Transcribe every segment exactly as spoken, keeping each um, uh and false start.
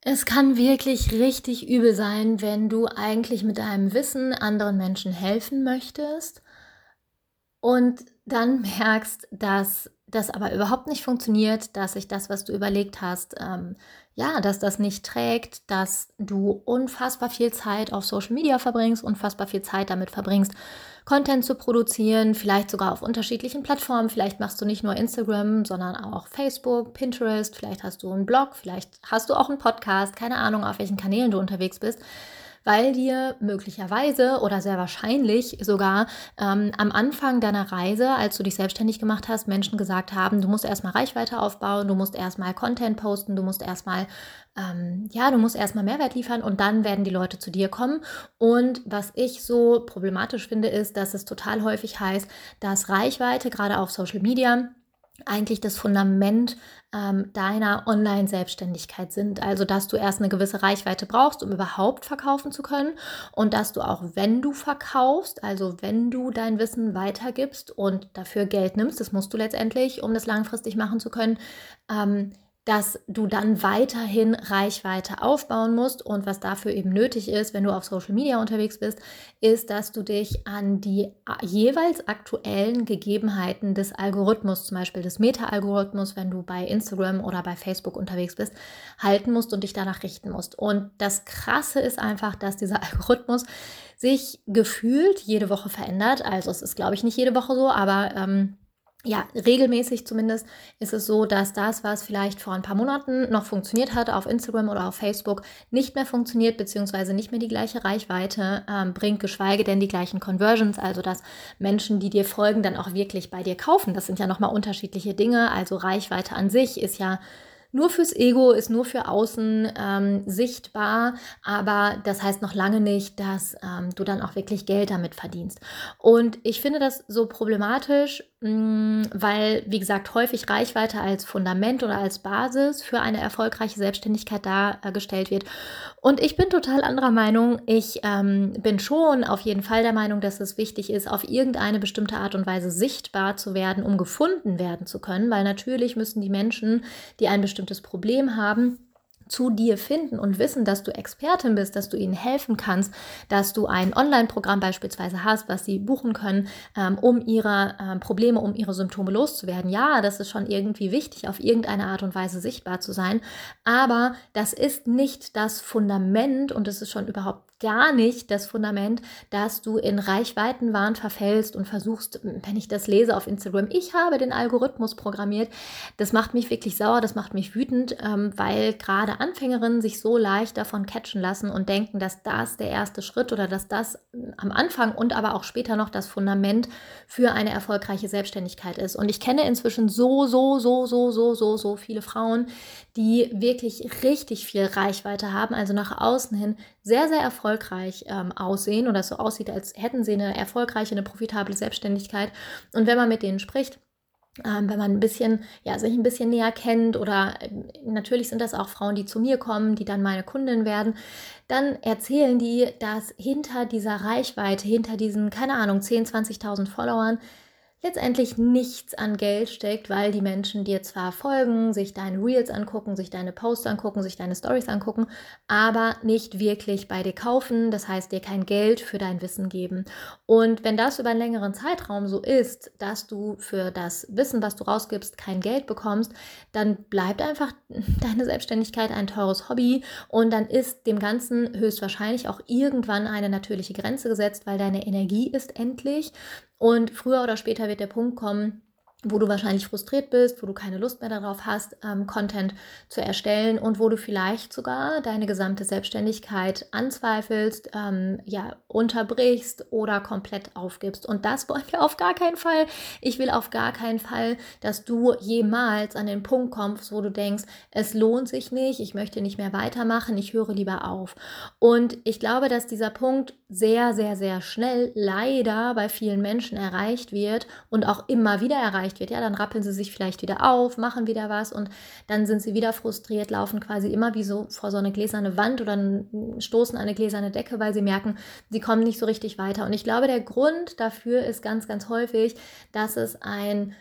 Es kann wirklich richtig übel sein, wenn du eigentlich mit deinem Wissen anderen Menschen helfen möchtest und dann merkst, dass das aber überhaupt nicht funktioniert, dass sich das, was du überlegt hast, ähm, ja, dass das nicht trägt, dass du unfassbar viel Zeit auf Social Media verbringst, unfassbar viel Zeit damit verbringst, Content zu produzieren, vielleicht sogar auf unterschiedlichen Plattformen. Vielleicht machst du nicht nur Instagram, sondern auch Facebook, Pinterest, vielleicht hast du einen Blog, vielleicht hast du auch einen Podcast, keine Ahnung, auf welchen Kanälen du unterwegs bist, weil dir möglicherweise oder sehr wahrscheinlich sogar ähm, am Anfang deiner Reise, als du dich selbstständig gemacht hast, Menschen gesagt haben, du musst erstmal Reichweite aufbauen, du musst erstmal Content posten, du musst erstmal ähm, ja, du musst erstmal Mehrwert liefern und dann werden die Leute zu dir kommen. Und was ich so problematisch finde, ist, dass es total häufig heißt, dass Reichweite gerade auf Social Media eigentlich das Fundament ähm, deiner Online-Selbstständigkeit sind. Also, dass du erst eine gewisse Reichweite brauchst, um überhaupt verkaufen zu können und dass du auch, wenn du verkaufst, also wenn du dein Wissen weitergibst und dafür Geld nimmst, das musst du letztendlich, um das langfristig machen zu können, ähm, dass du dann weiterhin Reichweite aufbauen musst. Und was dafür eben nötig ist, wenn du auf Social Media unterwegs bist, ist, dass du dich an die jeweils aktuellen Gegebenheiten des Algorithmus, zum Beispiel des Meta-Algorithmus, wenn du bei Instagram oder bei Facebook unterwegs bist, halten musst und dich danach richten musst. Und das Krasse ist einfach, dass dieser Algorithmus sich gefühlt jede Woche verändert. Also es ist, glaube ich, nicht jede Woche so, aber ähm, ja, regelmäßig zumindest ist es so, dass das, was vielleicht vor ein paar Monaten noch funktioniert hat auf Instagram oder auf Facebook, nicht mehr funktioniert, beziehungsweise nicht mehr die gleiche Reichweite ähm, bringt, geschweige denn die gleichen Conversions, also dass Menschen, die dir folgen, dann auch wirklich bei dir kaufen. Das sind ja nochmal unterschiedliche Dinge. Also Reichweite an sich ist ja nur fürs Ego, ist nur für außen ähm, sichtbar, aber das heißt noch lange nicht, dass ähm, du dann auch wirklich Geld damit verdienst. Und ich finde das so problematisch, mh, weil, wie gesagt, häufig Reichweite als Fundament oder als Basis für eine erfolgreiche Selbstständigkeit dargestellt wird. Und ich bin total anderer Meinung. Ich ähm, bin schon auf jeden Fall der Meinung, dass es wichtig ist, auf irgendeine bestimmte Art und Weise sichtbar zu werden, um gefunden werden zu können, weil natürlich müssen die Menschen, die ein bestimmtes Problem haben, zu dir finden und wissen, dass du Expertin bist, dass du ihnen helfen kannst, dass du ein Online-Programm beispielsweise hast, was sie buchen können, ähm, um ihre ähm, Probleme, um ihre Symptome loszuwerden. Ja, das ist schon irgendwie wichtig, auf irgendeine Art und Weise sichtbar zu sein, aber das ist nicht das Fundament und es ist schon überhaupt gar nicht das Fundament, dass du in Reichweitenwahn verfällst und versuchst, wenn ich das lese auf Instagram, ich habe den Algorithmus programmiert, das macht mich wirklich sauer, das macht mich wütend, ähm, weil gerade Anfängerinnen sich so leicht davon catchen lassen und denken, dass das der erste Schritt oder dass das am Anfang und aber auch später noch das Fundament für eine erfolgreiche Selbstständigkeit ist. Und ich kenne inzwischen so, so, so, so, so, so, so viele Frauen, die wirklich richtig viel Reichweite haben, also nach außen hin sehr, sehr erfolgreich ähm, aussehen oder es so aussieht, als hätten sie eine erfolgreiche, eine profitable Selbstständigkeit. Und wenn man mit denen spricht, Ähm, wenn man ein bisschen, ja, sich ein bisschen näher kennt oder äh, natürlich sind das auch Frauen, die zu mir kommen, die dann meine Kundin werden, dann erzählen die, dass hinter dieser Reichweite, hinter diesen, keine Ahnung, zehntausend, zwanzigtausend Followern letztendlich nichts an Geld steckt, weil die Menschen dir zwar folgen, sich deine Reels angucken, sich deine Posts angucken, sich deine Stories angucken, aber nicht wirklich bei dir kaufen, das heißt dir kein Geld für dein Wissen geben. Und wenn das über einen längeren Zeitraum so ist, dass du für das Wissen, was du rausgibst, kein Geld bekommst, dann bleibt einfach deine Selbstständigkeit ein teures Hobby und dann ist dem Ganzen höchstwahrscheinlich auch irgendwann eine natürliche Grenze gesetzt, weil deine Energie ist endlich. Und früher oder später wird der Punkt kommen, wo du wahrscheinlich frustriert bist, wo du keine Lust mehr darauf hast, ähm, Content zu erstellen und wo du vielleicht sogar deine gesamte Selbstständigkeit anzweifelst, ähm, ja, unterbrichst oder komplett aufgibst. Und das wollen wir auf gar keinen Fall. Ich will auf gar keinen Fall, dass du jemals an den Punkt kommst, wo du denkst, es lohnt sich nicht, ich möchte nicht mehr weitermachen, ich höre lieber auf. Und ich glaube, dass dieser Punkt sehr, sehr, sehr schnell leider bei vielen Menschen erreicht wird und auch immer wieder erreicht wird. Ja, dann rappeln sie sich vielleicht wieder auf, machen wieder was und dann sind sie wieder frustriert, laufen quasi immer wie so vor so eine gläserne Wand oder stoßen an eine gläserne Decke, weil sie merken, sie kommen nicht so richtig weiter. Und ich glaube, der Grund dafür ist ganz, ganz häufig, dass es ein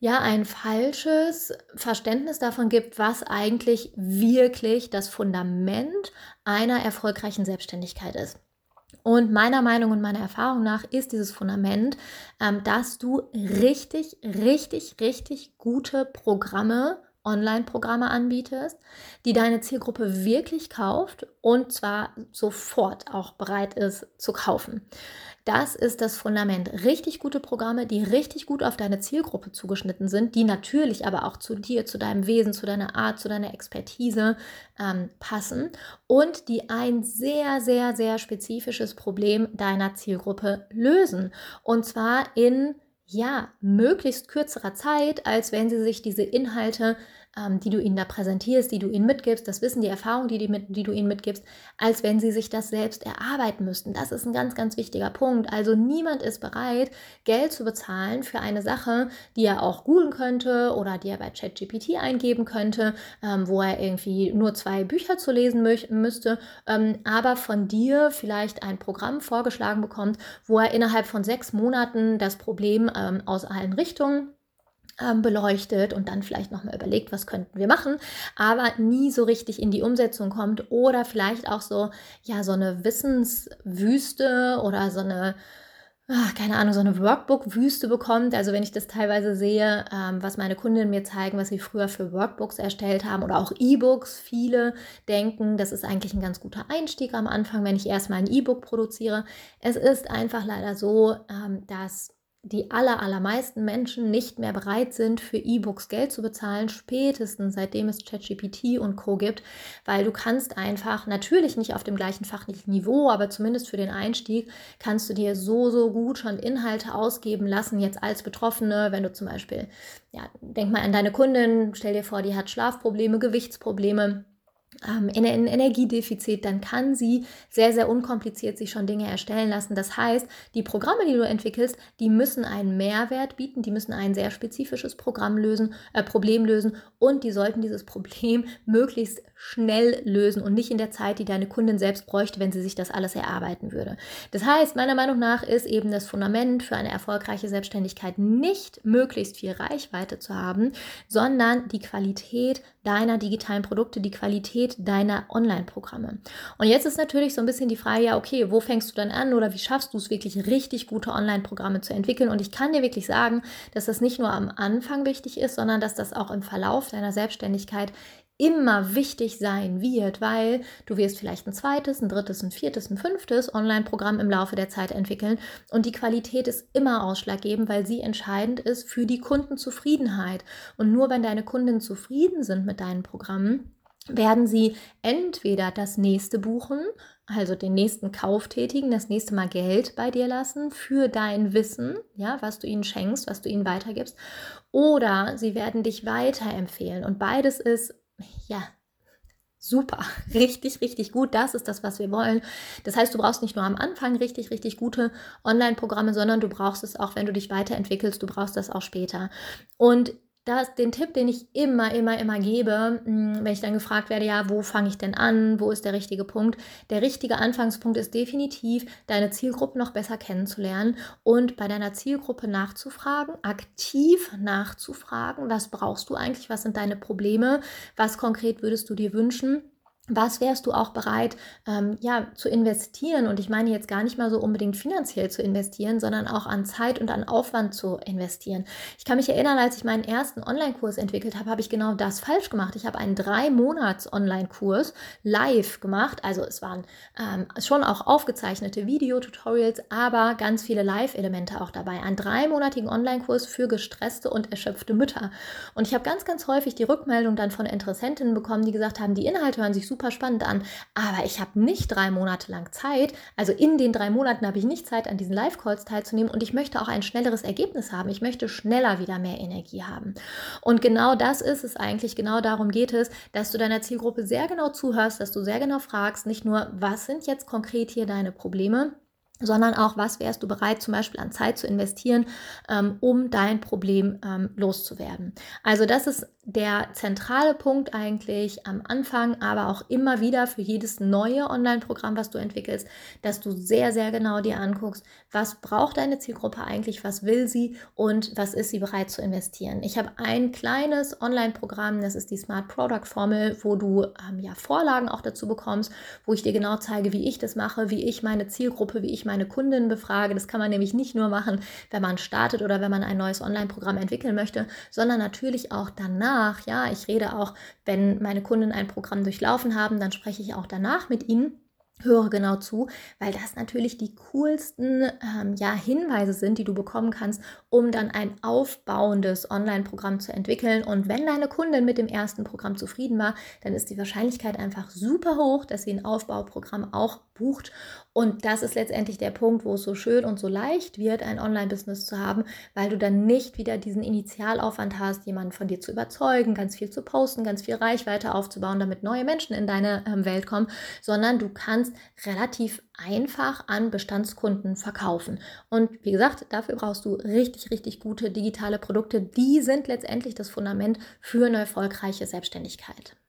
ja, ein falsches Verständnis davon gibt, was eigentlich wirklich das Fundament einer erfolgreichen Selbstständigkeit ist. Und meiner Meinung und meiner Erfahrung nach ist dieses Fundament, ähm, dass du richtig, richtig, richtig gute Programme, Online-Programme anbietest, die deine Zielgruppe wirklich kauft und zwar sofort auch bereit ist zu kaufen. Das ist das Fundament. Richtig gute Programme, die richtig gut auf deine Zielgruppe zugeschnitten sind, die natürlich aber auch zu dir, zu deinem Wesen, zu deiner Art, zu deiner Expertise ähm, passen und die ein sehr, sehr, sehr spezifisches Problem deiner Zielgruppe lösen. Und zwar in ja, möglichst kürzerer Zeit, als wenn sie sich diese Inhalte, ähm, die du ihnen da präsentierst, die du ihnen mitgibst, das Wissen, die Erfahrung, die, die, mit, die du ihnen mitgibst, als wenn sie sich das selbst erarbeiten müssten. Das ist ein ganz, ganz wichtiger Punkt. Also niemand ist bereit, Geld zu bezahlen für eine Sache, die er auch googeln könnte oder die er bei ChatGPT eingeben könnte, ähm, wo er irgendwie nur zwei Bücher zu lesen mü- müsste, ähm, aber von dir vielleicht ein Programm vorgeschlagen bekommt, wo er innerhalb von sechs Monaten das Problem ähm, aus allen Richtungen ähm, beleuchtet und dann vielleicht nochmal überlegt, was könnten wir machen, aber nie so richtig in die Umsetzung kommt oder vielleicht auch so, ja, so eine Wissenswüste oder so eine, ach, keine Ahnung, so eine Workbook-Wüste bekommt. Also wenn ich das teilweise sehe, ähm, was meine Kundinnen mir zeigen, was sie früher für Workbooks erstellt haben oder auch E-Books. Viele denken, das ist eigentlich ein ganz guter Einstieg am Anfang, wenn ich erstmal ein E-Book produziere. Es ist einfach leider so, ähm, dass die aller, allermeisten Menschen nicht mehr bereit sind, für E-Books Geld zu bezahlen, spätestens seitdem es ChatGPT und Co. gibt, weil du kannst einfach, natürlich nicht auf dem gleichen fachlichen Niveau, aber zumindest für den Einstieg, kannst du dir so, so gut schon Inhalte ausgeben lassen, jetzt als Betroffene, wenn du zum Beispiel, ja, denk mal an deine Kundin, stell dir vor, die hat Schlafprobleme, Gewichtsprobleme, Ähm, in ein Energiedefizit, dann kann sie sehr, sehr unkompliziert sich schon Dinge erstellen lassen. Das heißt, die Programme, die du entwickelst, die müssen einen Mehrwert bieten, die müssen ein sehr spezifisches Programm lösen, äh, Problem lösen und die sollten dieses Problem möglichst schnell lösen und nicht in der Zeit, die deine Kundin selbst bräuchte, wenn sie sich das alles erarbeiten würde. Das heißt, meiner Meinung nach ist eben das Fundament für eine erfolgreiche Selbstständigkeit nicht möglichst viel Reichweite zu haben, sondern die Qualität deiner digitalen Produkte, die Qualität deiner Online-Programme. Und jetzt ist natürlich so ein bisschen die Frage, ja, okay, wo fängst du dann an oder wie schaffst du es wirklich richtig gute Online-Programme zu entwickeln? Und ich kann dir wirklich sagen, dass das nicht nur am Anfang wichtig ist, sondern dass das auch im Verlauf deiner Selbstständigkeit immer wichtig sein wird, weil du wirst vielleicht ein zweites, ein drittes, ein viertes, ein fünftes Online-Programm im Laufe der Zeit entwickeln und die Qualität ist immer ausschlaggebend, weil sie entscheidend ist für die Kundenzufriedenheit. Und nur wenn deine Kunden zufrieden sind mit deinen Programmen, werden sie entweder das nächste buchen, also den nächsten Kauf tätigen, das nächste Mal Geld bei dir lassen für dein Wissen, ja, was du ihnen schenkst, was du ihnen weitergibst, oder sie werden dich weiterempfehlen. Und beides ist, ja, super, richtig, richtig gut. Das ist das, was wir wollen. Das heißt, du brauchst nicht nur am Anfang richtig, richtig gute Online-Programme, sondern du brauchst es auch, wenn du dich weiterentwickelst, du brauchst das auch später. Und das, den Tipp, den ich immer, immer, immer gebe, wenn ich dann gefragt werde, ja, wo fange ich denn an, wo ist der richtige Punkt? Der richtige Anfangspunkt ist definitiv, deine Zielgruppe noch besser kennenzulernen und bei deiner Zielgruppe nachzufragen, aktiv nachzufragen, was brauchst du eigentlich, was sind deine Probleme, was konkret würdest du dir wünschen? Was wärst du auch bereit, ähm, ja, zu investieren? Und ich meine jetzt gar nicht mal so unbedingt finanziell zu investieren, sondern auch an Zeit und an Aufwand zu investieren. Ich kann mich erinnern, als ich meinen ersten Online-Kurs entwickelt habe, habe ich genau das falsch gemacht. Ich habe einen drei Monats Online-Kurs live gemacht. Also es waren ähm, schon auch aufgezeichnete Video-Tutorials, aber ganz viele Live-Elemente auch dabei. Einen dreimonatigen Online-Kurs für gestresste und erschöpfte Mütter. Und ich habe ganz, ganz häufig die Rückmeldung dann von Interessentinnen bekommen, die gesagt haben, die Inhalte hören sich super spannend an, aber ich habe nicht drei Monate lang Zeit, also in den drei Monaten habe ich nicht Zeit, an diesen Live-Calls teilzunehmen und ich möchte auch ein schnelleres Ergebnis haben. Ich möchte schneller wieder mehr Energie haben. Und genau das ist es eigentlich, genau darum geht es, dass du deiner Zielgruppe sehr genau zuhörst, dass du sehr genau fragst, nicht nur, was sind jetzt konkret hier deine Probleme, sondern auch, was wärst du bereit, zum Beispiel an Zeit zu investieren, ähm, um dein Problem ähm, loszuwerden. Also das ist der zentrale Punkt eigentlich am Anfang, aber auch immer wieder für jedes neue Online-Programm, was du entwickelst, dass du sehr, sehr genau dir anguckst, was braucht deine Zielgruppe eigentlich, was will sie und was ist sie bereit zu investieren. Ich habe ein kleines Online-Programm, das ist die Smart Product Formel, wo du ähm, ja Vorlagen auch dazu bekommst, wo ich dir genau zeige, wie ich das mache, wie ich meine Zielgruppe, wie ich meine Kunden befrage. Das kann man nämlich nicht nur machen, wenn man startet oder wenn man ein neues Online-Programm entwickeln möchte, sondern natürlich auch danach. Ja, ich rede auch, wenn meine Kunden ein Programm durchlaufen haben, dann spreche ich auch danach mit ihnen. Höre genau zu, weil das natürlich die coolsten ähm, ja, Hinweise sind, die du bekommen kannst, um dann ein aufbauendes Online-Programm zu entwickeln. Und wenn deine Kundin mit dem ersten Programm zufrieden war, dann ist die Wahrscheinlichkeit einfach super hoch, dass sie ein Aufbauprogramm auch bucht. Und das ist letztendlich der Punkt, wo es so schön und so leicht wird, ein Online-Business zu haben, weil du dann nicht wieder diesen Initialaufwand hast, jemanden von dir zu überzeugen, ganz viel zu posten, ganz viel Reichweite aufzubauen, damit neue Menschen in deine ähm, Welt kommen, sondern du kannst relativ einfach an Bestandskunden verkaufen. Und wie gesagt, dafür brauchst du richtig, richtig gute digitale Produkte. Die sind letztendlich das Fundament für eine erfolgreiche Selbstständigkeit.